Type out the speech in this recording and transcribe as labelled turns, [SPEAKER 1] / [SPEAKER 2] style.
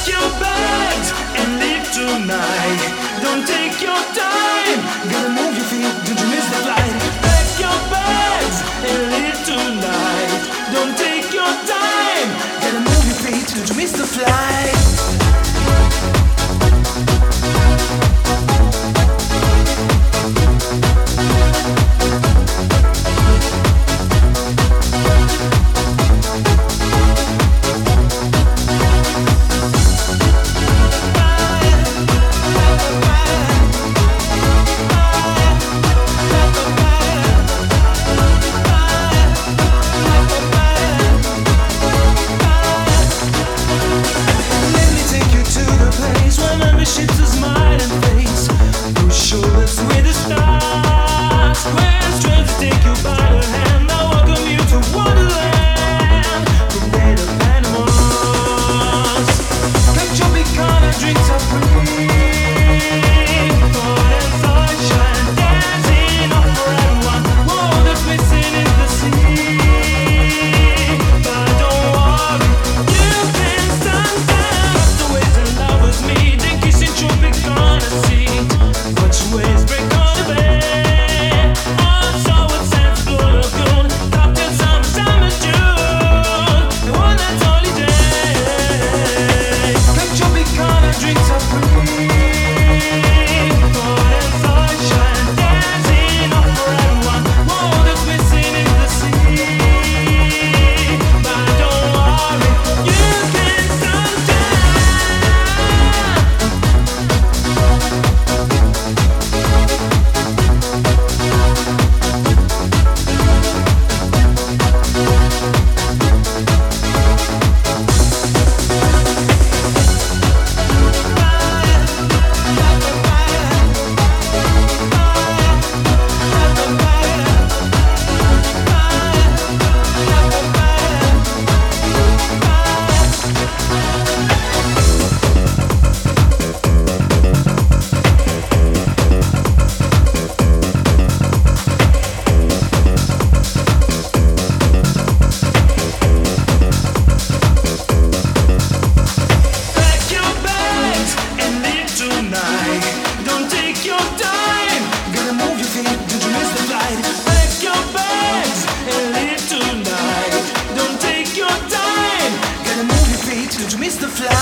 [SPEAKER 1] your bags and leave tonight. Don't take your time. Gotta move your feet. Did you miss the flight? Pack your bags and leave tonight. Don't take your time. Gotta move your feet. Did you miss the flight? Did you miss the flight?